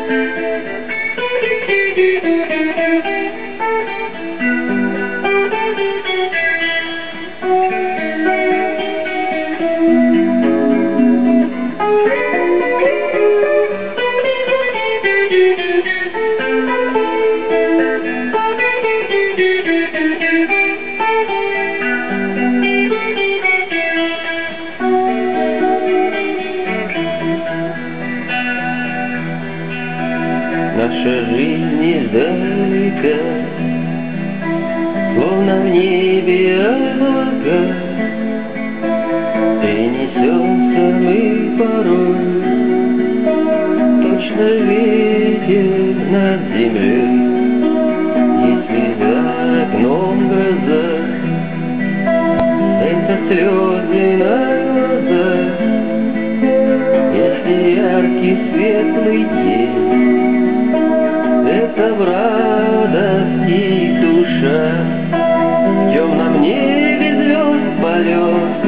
Наша жизнь издалека, словно в небе облака, и несемся мы порой, точно ветер над землей. Если за окном гроза, это слезы на глазах. Если яркий светлый день, это в радости душа, в темном небе звезд полет,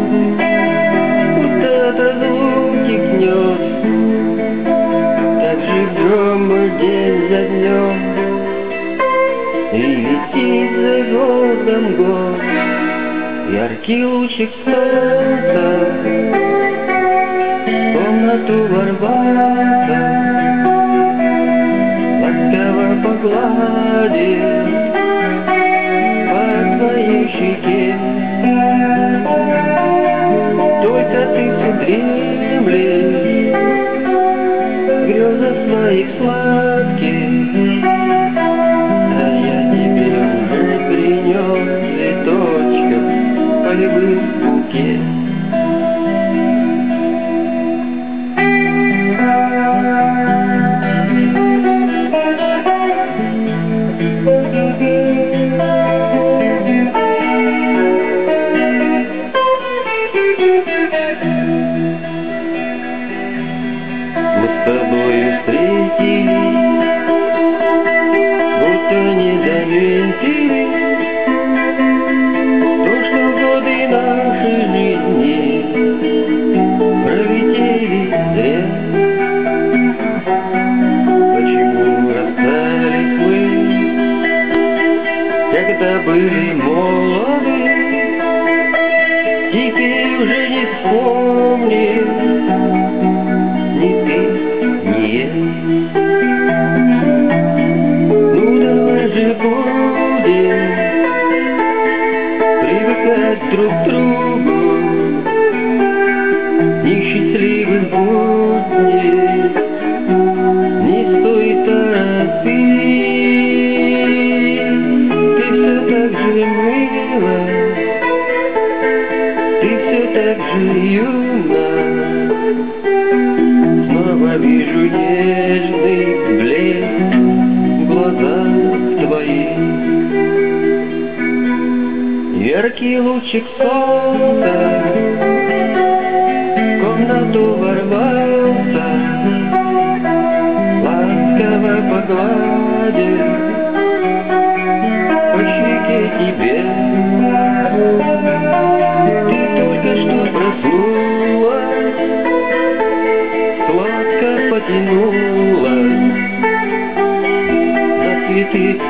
куда-то звуки гнет, так живем мы день за днем, и летит за годом год, яркий лучик солнца в комнату ворвался, погладит по твоей щеке. Только ты все дремлешь в грезах своих сладких, а я тебе уже принес цветочков полевых букет. Мы с тобою встретились, будто не заметили то, что годы нашей жизни пролетели зря. Почему расстались мы, когда были молоды, теперь уже не вспомнишь ни ты, ни я. Ну давай же будем привыкать друг к другу, несчастливых будней не стоит торопить. Ты все так же мила, ты все так же юна. Снова вижу нежный блеск в глазах твоих. Яркий лучик солнца в комнату ворвался, ласково погладил по щеке тебе. Ты только что проснулась, сладко потянулась, за цветы